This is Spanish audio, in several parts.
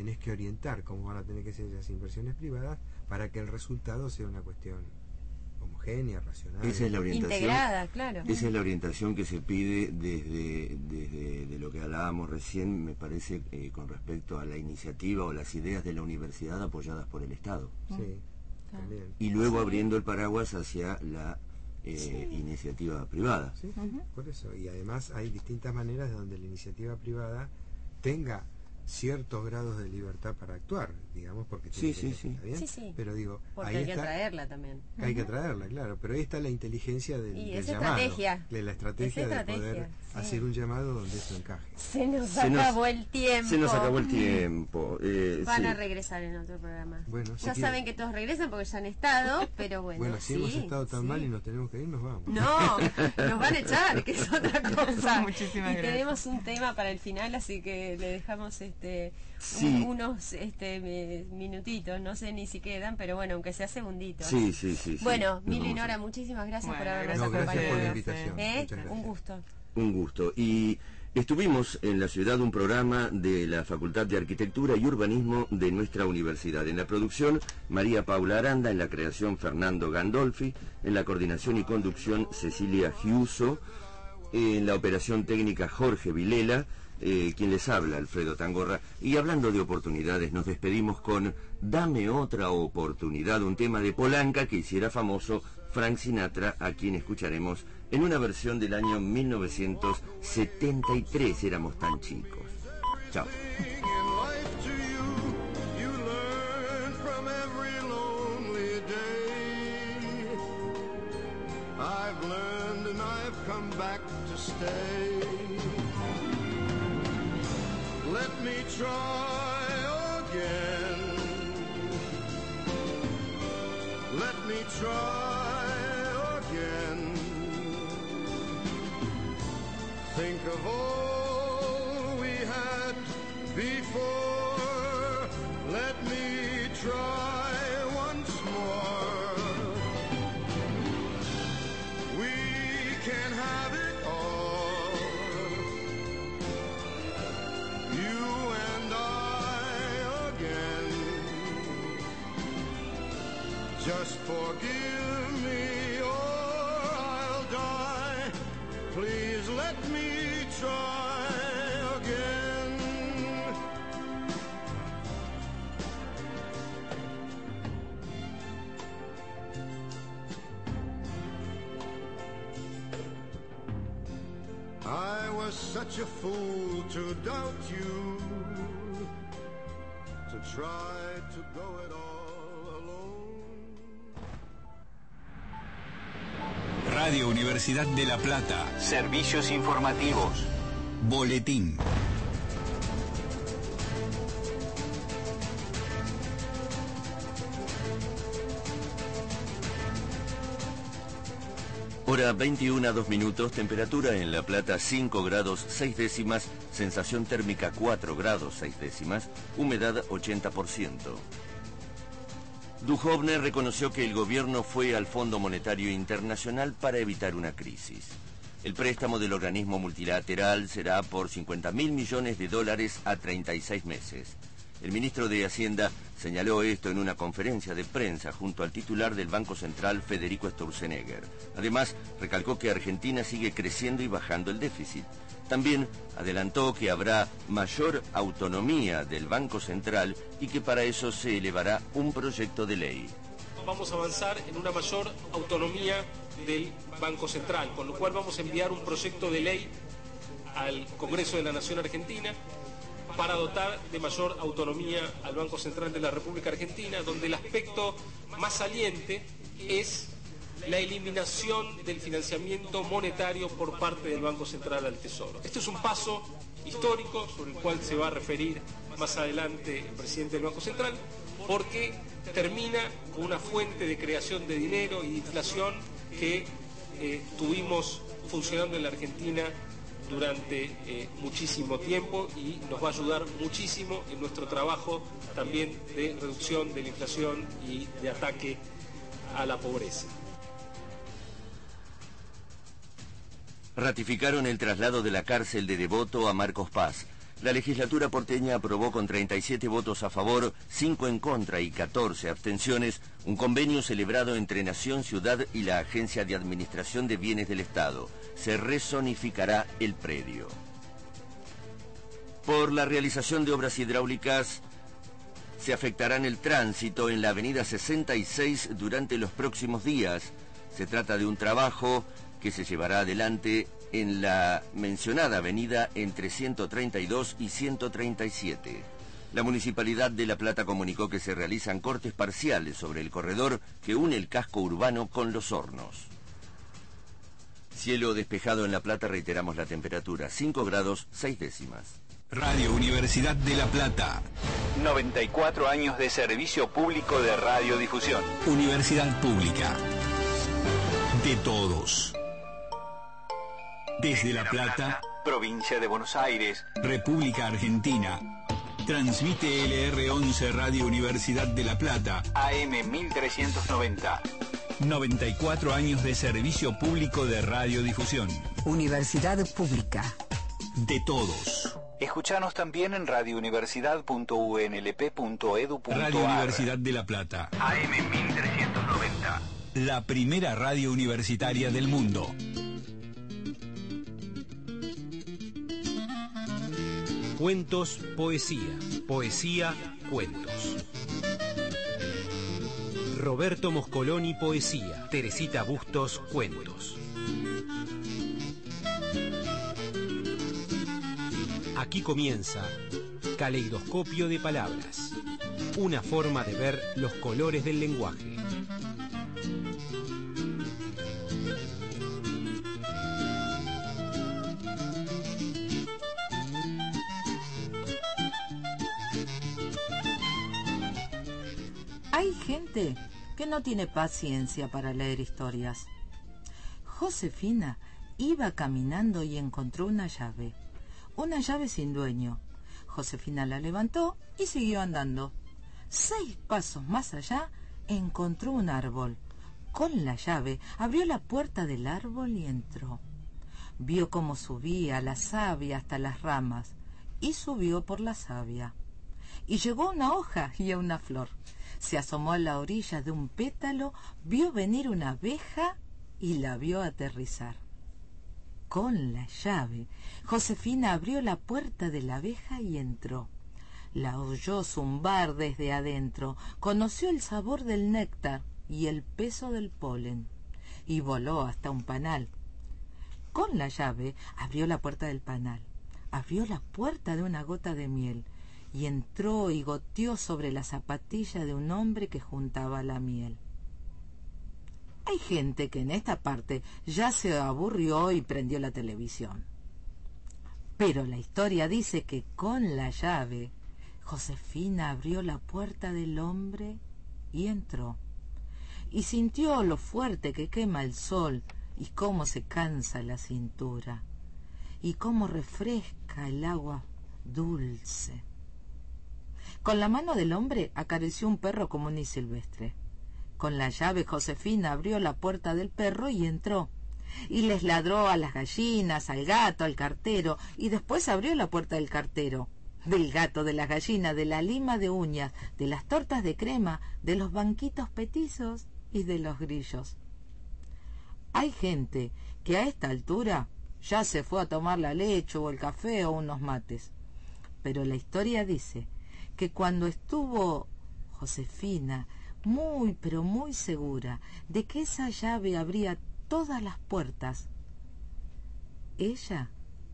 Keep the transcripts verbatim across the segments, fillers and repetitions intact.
tenés que orientar cómo van a tener que ser esas inversiones privadas para que el resultado sea una cuestión homogénea, racional. Esa es la orientación, integrada, claro. Esa es la orientación que se pide desde, desde de lo que hablábamos recién, me parece, eh, con respecto a la iniciativa o las ideas de la universidad apoyadas por el Estado. Sí, también. Y luego sí. abriendo el paraguas hacia la eh, sí. iniciativa privada. Sí, uh-huh. por eso. Y además hay distintas maneras de donde la iniciativa privada tenga ciertos grados de libertad para actuar, digamos, porque tiene sí, que sí, sí. bien, sí, sí. pero digo, porque ahí hay está, que atraerla también. Hay uh-huh. que atraerla, claro, pero ahí está la inteligencia del, y del esa llamado, estrategia, de la estrategia, esa de estrategia, poder sí. hacer un llamado donde eso encaje. Se nos se acabó nos, el tiempo. Se nos acabó el tiempo. Eh, Van sí. a regresar en otro programa. Bueno, ya si saben quiere. que todos regresan porque ya han estado, pero bueno. Bueno, si sí, hemos estado tan sí. mal y nos tenemos que ir, nos vamos. No, nos van a echar, que es otra cosa. Muchísimas y gracias. tenemos un tema para el final, así que le dejamos este sí. un, unos este minutitos, no sé ni si quedan, pero bueno, aunque sea segunditos. Sí, sí, sí. sí. Bueno, Nos Milo y vamos. Nora, muchísimas gracias Bueno, por habernos no, gracias acompañado. por la invitación. ¿Eh? Muchas gracias. Un gusto. Un gusto. Y estuvimos en la ciudad un programa de la Facultad de Arquitectura y Urbanismo de nuestra universidad. En la producción, María Paula Aranda, en la creación, Fernando Gandolfi, en la coordinación y conducción, Cecilia Giuso, en la operación técnica, Jorge Vilela, eh, quien les habla, Alfredo Tangorra. Y hablando de oportunidades, nos despedimos con Dame otra oportunidad, un tema de Polanca que hiciera famoso Frank Sinatra, a quien escucharemos en una versión del año mil novecientos setenta y tres, éramos tan chicos. Chao. I've learned and I've come back to stay. Let me try again. Let me try again. Think of all we had before. Let me try once more. We can have it all. You and I again. Just forgive me or I'll die. Please let me try again. I was such a fool to doubt you, to try to go it all alone. Radio Universidad de La Plata. Servicios informativos. Boletín. Hora veintiuna, dos minutos, temperatura en La Plata cinco grados seis décimas, sensación térmica cuatro grados seis décimas, humedad ochenta por ciento. Duhovne reconoció que el gobierno fue al Fondo Monetario Internacional para evitar una crisis. El préstamo del organismo multilateral será por cincuenta mil millones de dólares a treinta y seis meses. El ministro de Hacienda señaló esto en una conferencia de prensa junto al titular del Banco Central, Federico Sturzenegger. Además, recalcó que Argentina sigue creciendo y bajando el déficit. También adelantó que habrá mayor autonomía del Banco Central y que para eso se elevará un proyecto de ley. Vamos a avanzar en una mayor autonomía del Banco Central, con lo cual vamos a enviar un proyecto de ley al Congreso de la Nación Argentina para dotar de mayor autonomía al Banco Central de la República Argentina, donde el aspecto más saliente es la eliminación del financiamiento monetario por parte del Banco Central al Tesoro. Este es un paso histórico sobre el cual se va a referir más adelante el presidente del Banco Central, porque termina con una fuente de creación de dinero y de inflación que eh, tuvimos funcionando en la Argentina durante eh, muchísimo tiempo y nos va a ayudar muchísimo en nuestro trabajo también de reducción de la inflación y de ataque a la pobreza. Ratificaron el traslado de la cárcel de Devoto a Marcos Paz. La legislatura porteña aprobó con treinta y siete votos a favor, cinco en contra y catorce abstenciones, un convenio celebrado entre Nación, Ciudad y la Agencia de Administración de Bienes del Estado. Se rezonificará el predio. Por la realización de obras hidráulicas, se afectarán el tránsito en la avenida sesenta y seis durante los próximos días. Se trata de un trabajo que se llevará adelante en la mencionada avenida entre ciento treinta y dos y ciento treinta y siete. La Municipalidad de La Plata comunicó que se realizan cortes parciales sobre el corredor que une el casco urbano con Los Hornos. Cielo despejado en La Plata, reiteramos la temperatura, cinco grados seis décimas. Radio Universidad de La Plata. noventa y cuatro años de servicio público de radiodifusión. Universidad pública. De todos. Desde La Plata, provincia de Buenos Aires, República Argentina. Transmite L R once Radio Universidad de La Plata, A M mil trescientos noventa. noventa y cuatro años de servicio público de radiodifusión. Universidad pública. De todos. Escuchanos también en radiouniversidad punto u n l p punto e d u punto a r. Radio Universidad de La Plata, A M mil trescientos noventa. La primera radio universitaria del mundo. Cuentos, poesía. Poesía, cuentos. Roberto Moscoloni, poesía. Teresita Bustos, cuentos. Aquí comienza Caleidoscopio de Palabras. Una forma de ver los colores del lenguaje. Hay gente que no tiene paciencia para leer historias. Josefina iba caminando y encontró una llave. Una llave sin dueño. Josefina la levantó y siguió andando. Seis pasos más allá encontró un árbol. Con la llave abrió la puerta del árbol y entró. Vio cómo subía la savia hasta las ramas y subió por la savia. Y llegó a una hoja y a una flor. Se asomó a la orilla de un pétalo, vio venir una abeja y la vio aterrizar. Con la llave, Josefina abrió la puerta de la abeja y entró. La oyó zumbar desde adentro, conoció el sabor del néctar y el peso del polen, y voló hasta un panal. Con la llave abrió la puerta del panal, abrió la puerta de una gota de miel, y entró y goteó sobre la zapatilla de un hombre que juntaba la miel. Hay gente que en esta parte ya se aburrió y prendió la televisión. Pero la historia dice que con la llave, Josefina abrió la puerta del hombre y entró. Y sintió lo fuerte que quema el sol y cómo se cansa la cintura. Y cómo refresca el agua dulce. Con la mano del hombre acarició un perro común y silvestre. Con la llave Josefina abrió la puerta del perro y entró. Y les ladró a las gallinas, al gato, al cartero, y después abrió la puerta del cartero, del gato, de las gallinas, de la lima de uñas, de las tortas de crema, de los banquitos petizos y de los grillos. Hay gente que a esta altura ya se fue a tomar la leche o el café o unos mates. Pero la historia dice que cuando estuvo Josefina muy pero muy segura de que esa llave abría todas las puertas, ella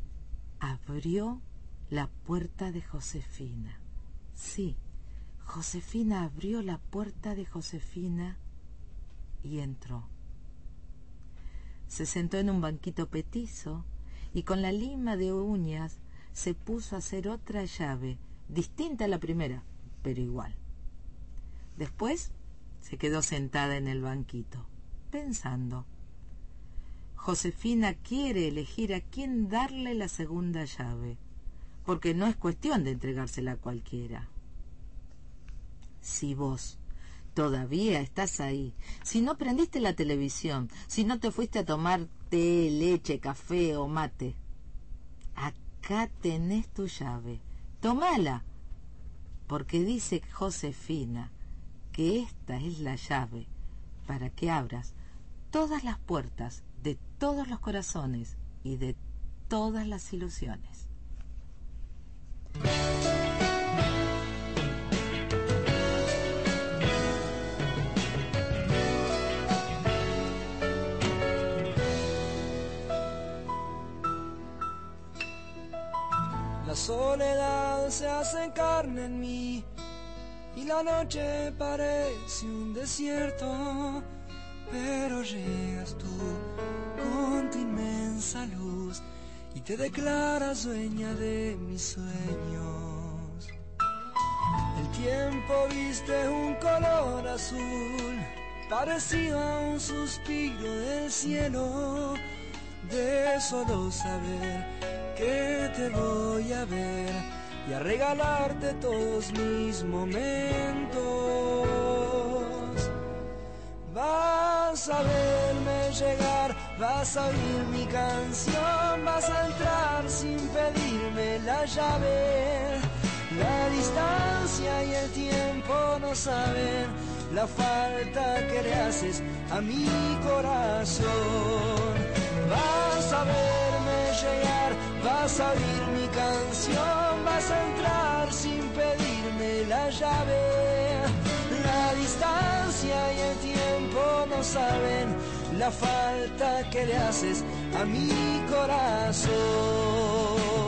abrió la puerta de Josefina. Sí, Josefina abrió la puerta de Josefina y entró. Se sentó en un banquito petizo y con la lima de uñas se puso a hacer otra llave, distinta a la primera, pero igual. Después se quedó sentada en el banquito, pensando. Josefina quiere elegir a quién darle la segunda llave, porque no es cuestión de entregársela a cualquiera. Si vos todavía estás ahí, si no prendiste la televisión, si no te fuiste a tomar té, leche, café o mate, ¿a acá tenés tu llave, tomala, porque dice Josefina que esta es la llave para que abras todas las puertas de todos los corazones y de todas las ilusiones. La soledad se hace carne en mí y la noche parece un desierto, pero llegas tú con tu inmensa luz y te declaras dueña de mis sueños. El tiempo viste un color azul, parecido a un suspiro del cielo, de solo saber que te voy a ver y a regalarte todos mis momentos. Vas a verme llegar, vas a oír mi canción, vas a entrar sin pedirme la llave. La distancia y el tiempo no saben la falta que le haces a mi corazón. Vas a verme llegar, vas a oír mi canción, vas a entrar sin pedirme la llave. La distancia y el tiempo no saben la falta que le haces a mi corazón.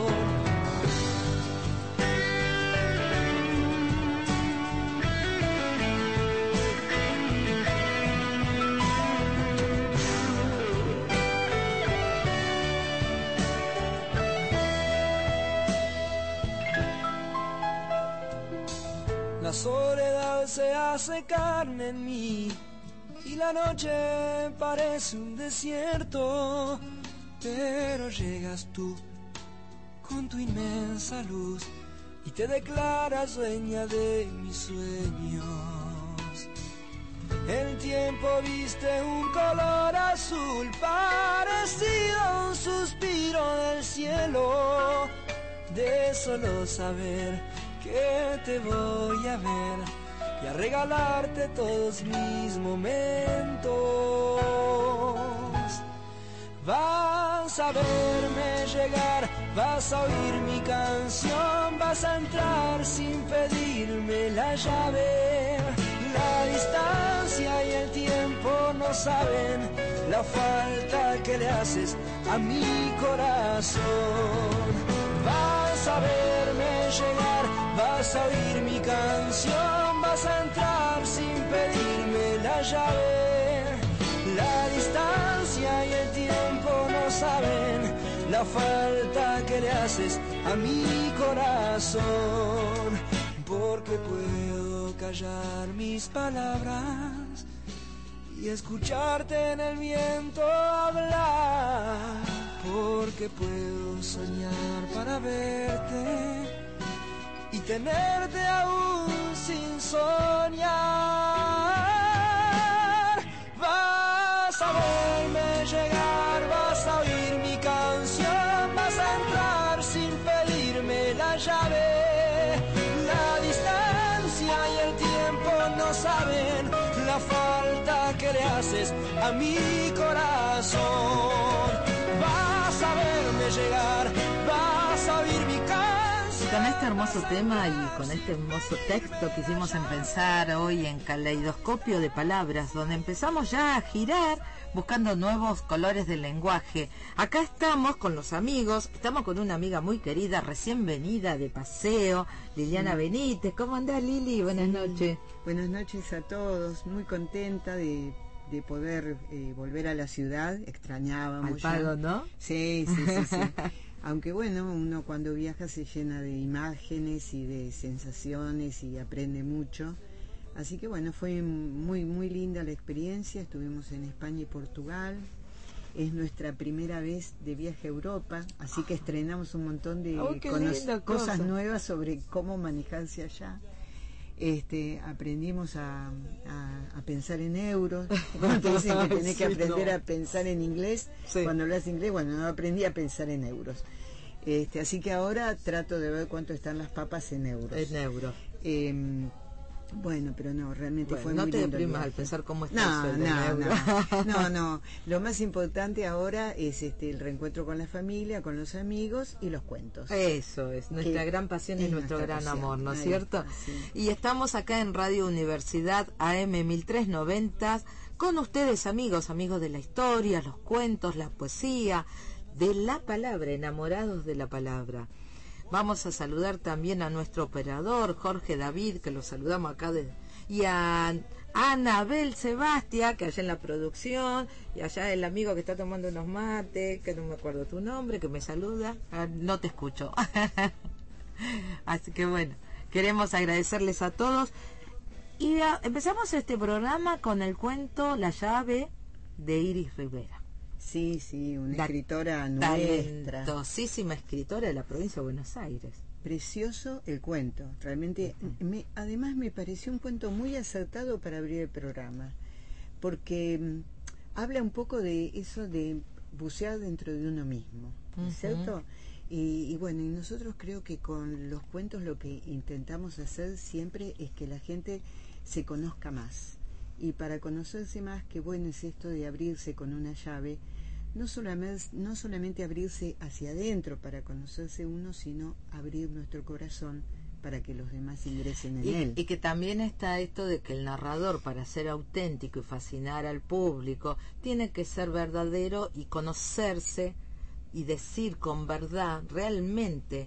La soledad se hace carne en mí y la noche parece un desierto, pero llegas tú con tu inmensa luz y te declaras dueña de mis sueños. El tiempo viste un color azul parecido a un suspiro del cielo, de solo saber que te voy a ver y a regalarte todos mis momentos. Vas a verme llegar, vas a oír mi canción, vas a entrar sin pedirme la llave. La distancia y el tiempo no saben la falta que le haces a mi corazón. Vas a verme llegar, vas a oír mi canción, vas a entrar sin pedirme la llave. La distancia y el tiempo no saben la falta que le haces a mi corazón, porque puedo callar mis palabras y escucharte en el viento hablar, porque puedo soñar para verte y tenerte aún sin soñar. Vas a verme llegar, vas a oír mi canción, vas a entrar sin pedirme la llave. La distancia y el tiempo no saben la falta que le haces a mi corazón. Vas a verme llegar, vas a oír mi canción. Con este hermoso tema y con este hermoso texto quisimos empezar hoy en Caleidoscopio de Palabras, donde empezamos ya a girar buscando nuevos colores del lenguaje. Acá estamos con los amigos, estamos con una amiga muy querida, recién venida de paseo, Liliana sí. Benítez. ¿Cómo andás, Lili? Buenas sí. noches. Buenas noches a todos, muy contenta de, de poder eh, volver a la ciudad, extrañábamos. Al Pago, ya. ¿No? Sí, sí, sí, sí. Aunque bueno, uno cuando viaja se llena de imágenes y de sensaciones y aprende mucho. Así que bueno, fue muy muy linda la experiencia. Estuvimos en España y Portugal. Es nuestra primera vez de viaje a Europa, así que estrenamos un montón de oh, cosas cosa. nuevas sobre cómo manejarse allá. Este, aprendimos a, a, a pensar en euros. Cuando te dicen que tenés sí, que aprender no. a pensar en inglés, sí. cuando hablas inglés, bueno, no aprendí a pensar en euros. Este, así que ahora trato de ver cuánto están las papas en euros. En euros. Eh, bueno, pero no, realmente bueno, fue no muy te lindo. deprimas al pensar cómo está no, el sueldo no, en euros. no, no, no. Lo más importante ahora es este el reencuentro con la familia, con los amigos y los cuentos. Eso es, nuestra que gran pasión y nuestro gran pasión. amor, ¿no es Ahí cierto? está, sí. Y estamos acá en Radio Universidad A M mil trescientos noventa con ustedes, amigos, amigos de la historia, los cuentos, la poesía, de la palabra, enamorados de la palabra. Vamos a saludar también a nuestro operador, Jorge David, que lo saludamos acá, de, y a Anabel Sebastia, que allá en la producción, y allá el amigo que está tomando unos mates, que no me acuerdo tu nombre, que me saluda. Ah, no te escucho. Así que bueno, queremos agradecerles a todos. Y a, empezamos este programa con el cuento La llave de Iris Rivera. Sí, sí, una la escritora nuestra. Talentosísima escritora de la provincia de Buenos Aires. Precioso el cuento, realmente. Uh-huh. me, además me pareció un cuento muy acertado para abrir el programa, porque um, habla un poco de eso de bucear dentro de uno mismo, ¿no es uh-huh. cierto? Y, y bueno, y nosotros creo que con los cuentos lo que intentamos hacer siempre es que la gente se conozca más. Y para conocerse más, qué bueno es esto de abrirse con una llave, no solamente, no solamente abrirse hacia adentro para conocerse uno, sino abrir nuestro corazón para que los demás ingresen en y, él. Y que también está esto de que el narrador, para ser auténtico y fascinar al público, tiene que ser verdadero y conocerse y decir con verdad, realmente...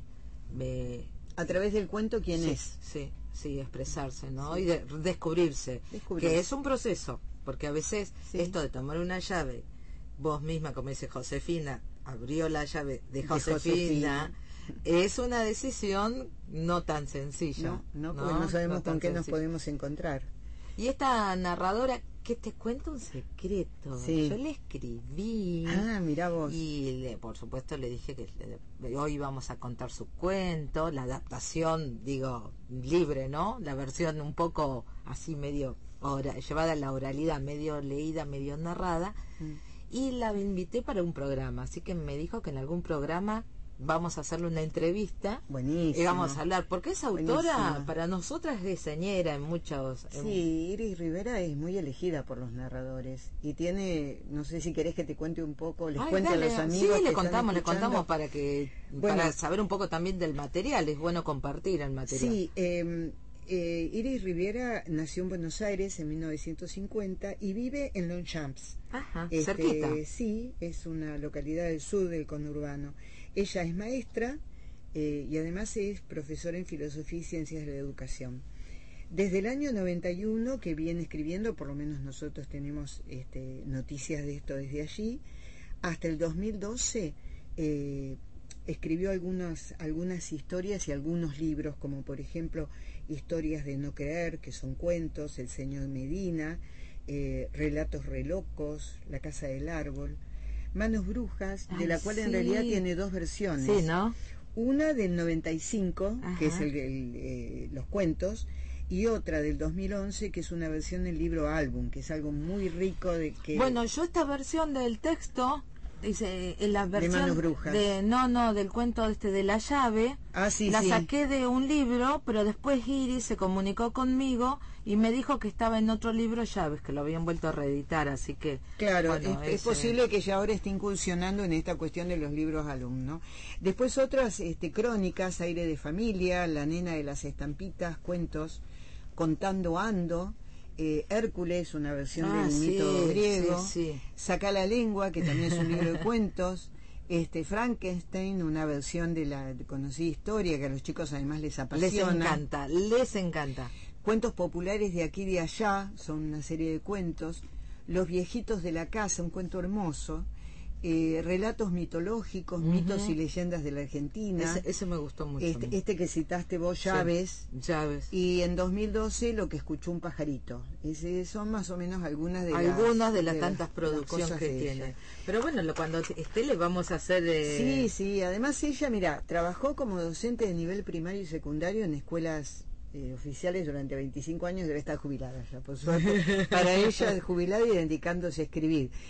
Eh, a través del cuento quién sí, es. Sí. Sí, expresarse, ¿no? Sí. Y de, descubrirse, descubrirse, que es un proceso, porque a veces sí. esto de tomar una llave, vos misma, como dice Josefina, abrió la llave de, de Josefina, Josefina, es una decisión no tan sencilla. No, no, porque no, no sabemos no con qué sencilla. Nos podemos encontrar. Y esta narradora, que te cuento un secreto, sí. yo le escribí. Ah, mirá vos. Y le, por supuesto le dije que le, hoy vamos a contar su cuento, la adaptación, digo, libre, ¿no? La versión un poco así medio ora, llevada a la oralidad, medio leída, medio narrada. Mm. Y la invité para un programa, así que me dijo que en algún programa vamos a hacerle una entrevista. Buenísimo. Y vamos a hablar, porque esa autora Buenísimo. Para nosotras es señera en muchos... En... Sí, Iris Rivera es muy elegida por los narradores y tiene, no sé si querés que te cuente un poco, les Ay, cuente dale, a los amigos. Sí, le que contamos, le escuchando. contamos para que bueno, para saber un poco también del material, es bueno compartir el material. Sí, eh, eh, Iris Rivera nació en Buenos Aires en mil novecientos cincuenta y vive en Longchamps. Ajá, este, cerquita. Sí, es una localidad del sur del conurbano. Ella es maestra eh, y además es profesora en Filosofía y Ciencias de la Educación. Desde el año noventa y uno que viene escribiendo, por lo menos nosotros tenemos este, noticias de esto desde allí, hasta el dos mil doce eh, escribió algunas, algunas historias y algunos libros, como por ejemplo Historias de no creer, que son cuentos, El señor Medina, eh, Relatos relocos, La casa del árbol, Manos brujas, Ay, de la cual sí. en realidad tiene dos versiones. Sí, ¿no? Una del noventa y cinco, Ajá. que es el, el, eh, los cuentos, y otra del dos mil once, que es una versión del libro álbum, que es algo muy rico de que... Bueno, yo esta versión del texto, dice, en la versión... De Manos brujas. De, no, no, del cuento este de la llave, ah, sí, la sí. saqué de un libro, pero después Iris se comunicó conmigo y me dijo que estaba en otro libro Llaves, que lo habían vuelto a reeditar, así que... Claro, bueno, es, es posible que ella ahora esté incursionando en esta cuestión de los libros alumnos. Después otras este, crónicas, Aire de familia, La nena de las estampitas, cuentos, Contando ando, eh, Hércules, una versión ah, del sí, mito griego, sí, sí. Saca la lengua, que también es un libro de cuentos, este Frankenstein, una versión de la conocida historia que a los chicos además les apasiona. Les encanta, les encanta. Cuentos populares de aquí y de allá, son una serie de cuentos. Los viejitos de la casa, un cuento hermoso. Eh, relatos mitológicos, uh-huh. mitos y leyendas de la Argentina. Ese, ese me gustó mucho. Este, este que citaste vos, Llaves. Sí, Llaves. Y en dos mil doce, Lo que escuchó un pajarito. Ese son más o menos algunas de algunas las, de las de tantas las, producciones las que tiene. Ella. Pero bueno, lo, cuando esté le vamos a hacer... Eh... Sí, sí. Además ella, mira, trabajó como docente de nivel primario y secundario en escuelas... Eh, oficiales durante veinticinco años, debe estar jubilada ya, por suerte, para ella jubilada y dedicándose a escribir.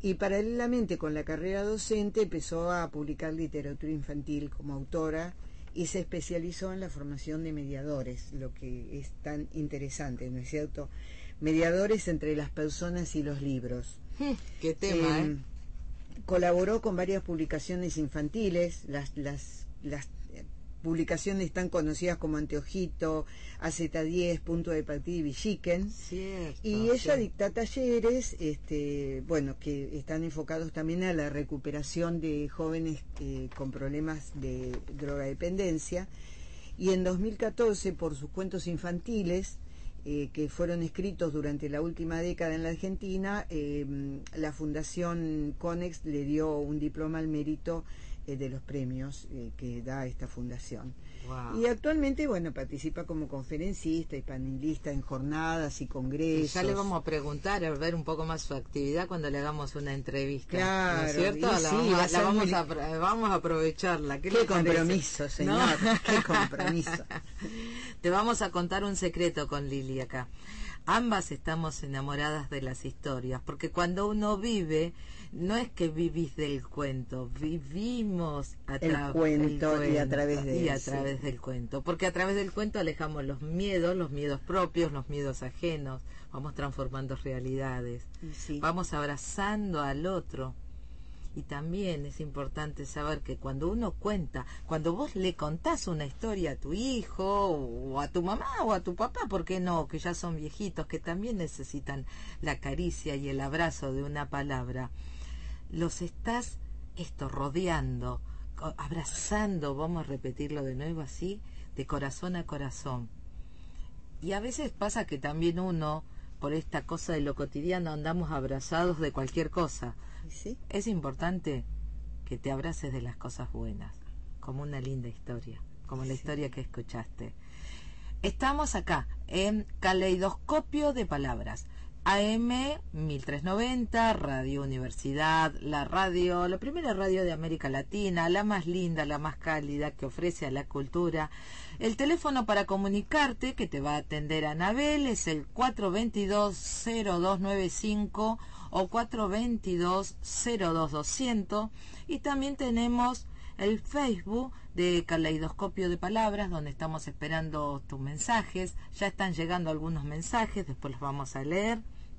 Y paralelamente con la carrera docente empezó a publicar literatura infantil como autora y se especializó en la formación de mediadores, lo que es tan interesante, ¿no es cierto? Mediadores entre las personas y los libros. ¿Qué tema, eh? eh? Colaboró con varias publicaciones infantiles, las, las, las publicaciones tan conocidas como Anteojito, A Z diez, Punto de Partida y Villiquen. Cierto, y ella cierto. dicta talleres, este, bueno, que están enfocados también a la recuperación de jóvenes eh, con problemas de drogadependencia. Y en dos mil catorce, por sus cuentos infantiles, eh, que fueron escritos durante la última década en la Argentina, eh, la Fundación Conex le dio un diploma al mérito eh, de los premios eh, que da esta fundación. Wow. Y actualmente, bueno, participa como conferencista y panelista en jornadas y congresos. Y ya le vamos a preguntar, a ver un poco más su actividad cuando le hagamos una entrevista. Claro, ¿no es cierto? La, sí, vamos, va a la vamos, muy... a, vamos a aprovecharla. ¿Qué, ¿Qué compromiso, señor? ¿No? Qué compromiso. Te vamos a contar un secreto con Lili acá. Ambas estamos enamoradas de las historias, porque cuando uno vive, no es que vivís del cuento, vivimos a el, cuento, el cuento y a través de y a él, través sí. del cuento, porque a través del cuento alejamos los miedos, los miedos propios, los miedos ajenos, vamos transformando realidades, sí. vamos abrazando al otro. Y también es importante saber que cuando uno cuenta, cuando vos le contás una historia a tu hijo o a tu mamá o a tu papá, ¿por qué no? Que ya son viejitos, que también necesitan la caricia y el abrazo de una palabra. Los estás esto rodeando, abrazando, vamos a repetirlo de nuevo así, de corazón a corazón. Y a veces pasa que también uno, por esta cosa de lo cotidiano, andamos abrazados de cualquier cosa. ¿Sí? Es importante que te abraces de las cosas buenas, como una linda historia, como la sí. historia que escuchaste. Estamos acá en Caleidoscopio de Palabras, A M mil trescientos noventa, Radio Universidad, la radio, la primera radio de América Latina, la más linda, la más cálida, que ofrece a la cultura. El teléfono para comunicarte, que te va a atender Anabel, es el cuatro dos dos, cero dos nueve cinco o cuatro dos dos, cero dos doscientos. Y también tenemos el Facebook de Caleidoscopio de Palabras, donde estamos esperando tus mensajes. Ya están llegando algunos mensajes, después los vamos a leer.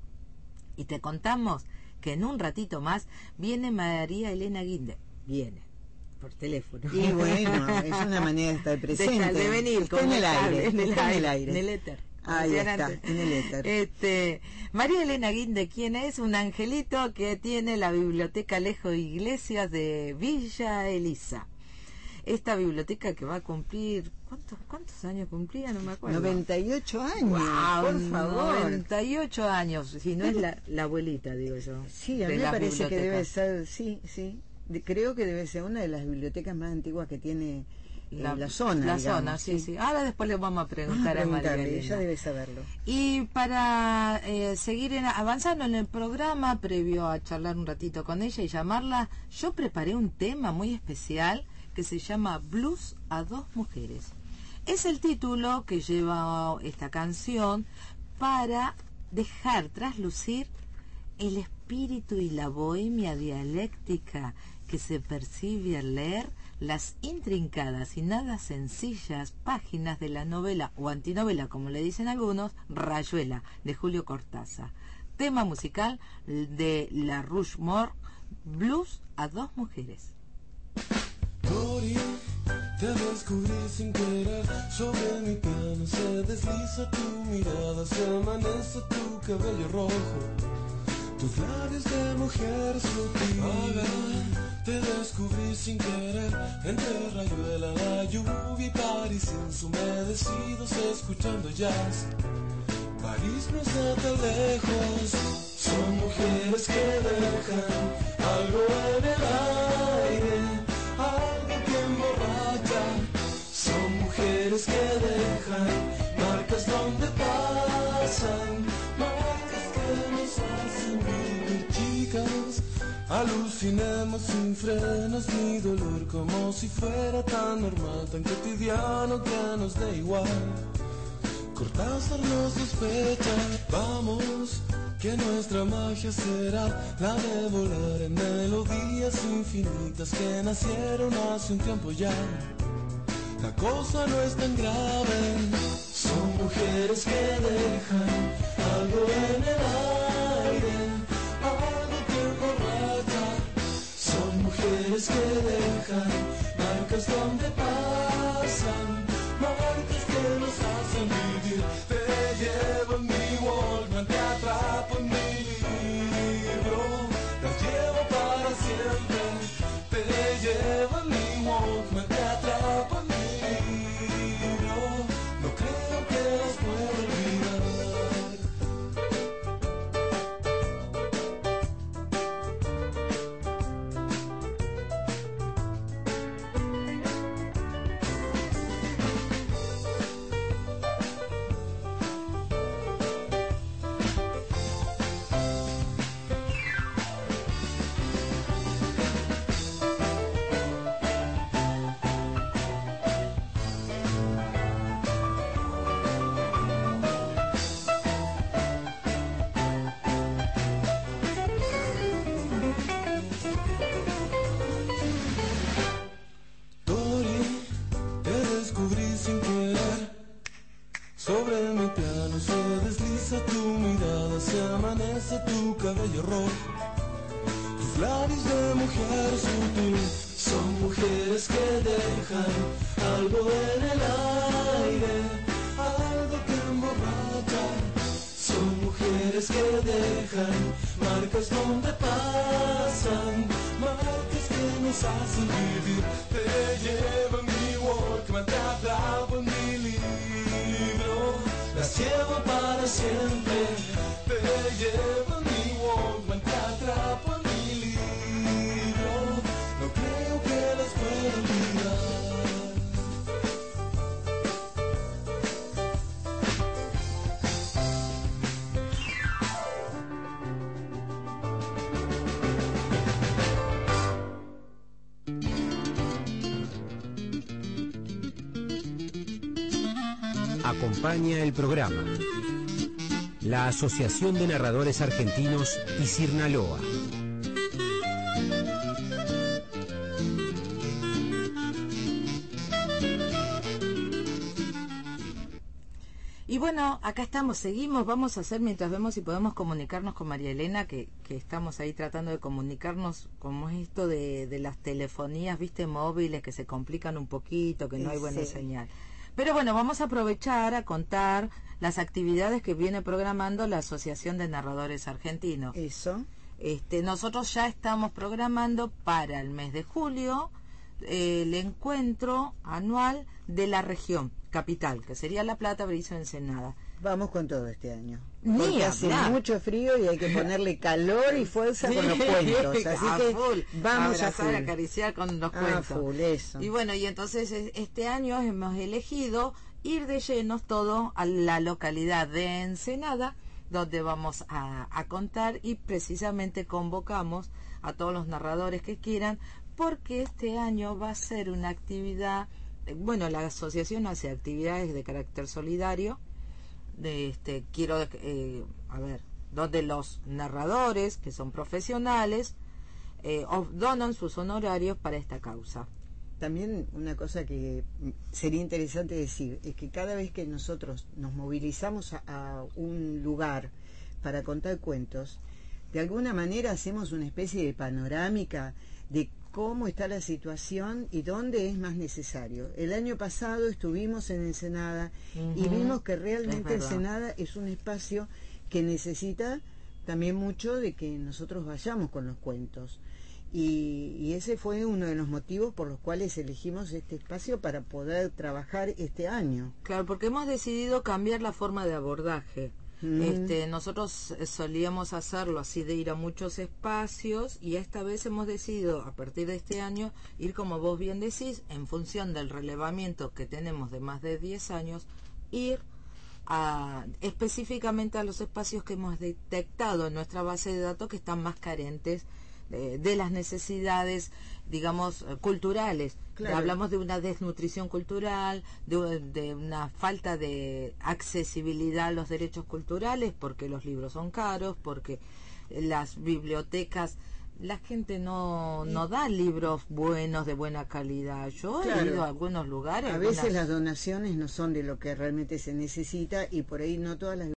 Y te contamos que en un ratito más viene María Elena Guinde. Viene, por teléfono. Y bueno, es una manera de estar presente. De, de venir, está en el aire, en el está aire, en el aire. En el éter. Ahí está, en el éter. Este, María Elena Guinde, ¿quién es? Un angelito que tiene la biblioteca Alejo Iglesias de Villa Elisa. Esta biblioteca que va a cumplir, ¿cuántos, cuántos años cumplía? No me acuerdo. noventa y ocho años, wow, por favor. noventa y ocho años, si no es la, la abuelita, digo yo. Sí, a mí me parece que debe ser, sí, sí. De, creo que debe ser una de las bibliotecas más antiguas que tiene la, la zona. La digamos, zona, sí, sí, sí. Ahora después le vamos a preguntar vamos a, a María Elena. Ella debe saberlo. Y para eh, seguir en, avanzando en el programa, previo a charlar un ratito con ella y llamarla, yo preparé un tema muy especial que se llama Blues a dos mujeres. Es el título que lleva esta canción para dejar traslucir el espíritu y la bohemia dialéctica que se percibe al leer las intrincadas y nada sencillas páginas de la novela, o antinovela como le dicen algunos, Rayuela, de Julio Cortázar. Tema musical de La Rushmore, Blues a dos mujeres. Morí, te descubrí sin querer, sobre mi piano se desliza tu mirada, se amanece tu cabello rojo, tus labios de mujer sutil. Ahora, te descubrí sin querer, entre Rayuela, la lluvia y París ensumedecidos escuchando jazz. París no está tan lejos, son mujeres que dejan algo en el aire, algo que emborracha. Son mujeres que dejan marcas donde pasan, marcas que nos hacen vivir. Chicas, alucinemos sin frenos ni dolor, como si fuera tan normal, tan cotidiano que nos dé igual. Cortázar nos sospecha, vamos, que nuestra magia será la de volar en melodías infinitas que nacieron hace un tiempo ya. La cosa no es tan grave. Son mujeres que dejan algo en el aire, algo que emborracha. Son mujeres que dejan marcas donde pasan, marcas que nos hacen vivir. Te llevo en mi Walkman, te atrapo en mi libro, las llevo para siempre. Te llevo en mi Walkman, te atrapo en mi libro, no creo que las pueda olvidar. Sobre mi piano se desliza tu mirada, se amanece tu cabello rojo, tus labios de mujer sutil. Son mujeres que dejan algo en el aire, algo que emborracha. Son mujeres que dejan marcas donde pasan, marcas que nos hacen vivir. Te llevo en mi Walkman, te atrapo en mi libro, las llevo para siempre. Te llevo en mi Walkman, te atrapo en mi libro, no creo que las pueda olvidar. Acompaña el programa la Asociación de Narradores Argentinos y Cirnaloa. Y bueno, acá estamos, seguimos, vamos a hacer mientras vemos si podemos comunicarnos con María Elena, que, que estamos ahí tratando de comunicarnos, como es esto de, de las telefonías, viste, móviles que se complican un poquito, que no hay buena Sí. señal. Pero bueno, vamos a aprovechar a contar las actividades que viene programando la Asociación de Narradores Argentinos. Eso. Este, nosotros ya estamos programando para el mes de julio eh, el encuentro anual de la región capital, que sería La Plata, Berizo, Ensenada. Vamos con todo este año. Ni Porque hace hablar. mucho frío y hay que ponerle calor y fuerza con los cuentos. Así A que full. vamos a Abrazar, full. acariciar con los A cuentos. full, eso. Y bueno, y entonces es- este año hemos elegido ir de llenos todo a la localidad de Ensenada, donde vamos a, a contar, y precisamente convocamos a todos los narradores que quieran, porque este año va a ser una actividad, eh, bueno, la asociación hace actividades de carácter solidario, de este quiero eh, a ver, donde los narradores que son profesionales eh, of- donan sus honorarios para esta causa. También una cosa que mm, sería interesante decir es que cada vez que nosotros nos movilizamos a, a un lugar para contar cuentos, de alguna manera hacemos una especie de panorámica de cómo está la situación y dónde es más necesario. El año pasado estuvimos en Ensenada y Ujú. vimos que Es realmente verdad. Ensenada es un espacio que necesita también mucho de que nosotros vayamos con los cuentos. Y, y ese fue uno de los motivos por los cuales elegimos este espacio para poder trabajar este año. Claro, porque hemos decidido cambiar la forma de abordaje. Mm. Este, nosotros eh, solíamos hacerlo así, de ir a muchos espacios, y esta vez hemos decidido, a partir de este año, ir, como vos bien decís, en función del relevamiento que tenemos de más de diez años, ir a, específicamente a los espacios que hemos detectado en nuestra base de datos que están más carentes de, de las necesidades, digamos, culturales. Claro. Hablamos de una desnutrición cultural, de, de una falta de accesibilidad a los derechos culturales, porque los libros son caros, porque las bibliotecas, la gente no no da libros buenos, de buena calidad. Yo Claro. he ido a algunos lugares. A veces algunas- las donaciones no son de lo que realmente se necesita y por ahí no todas las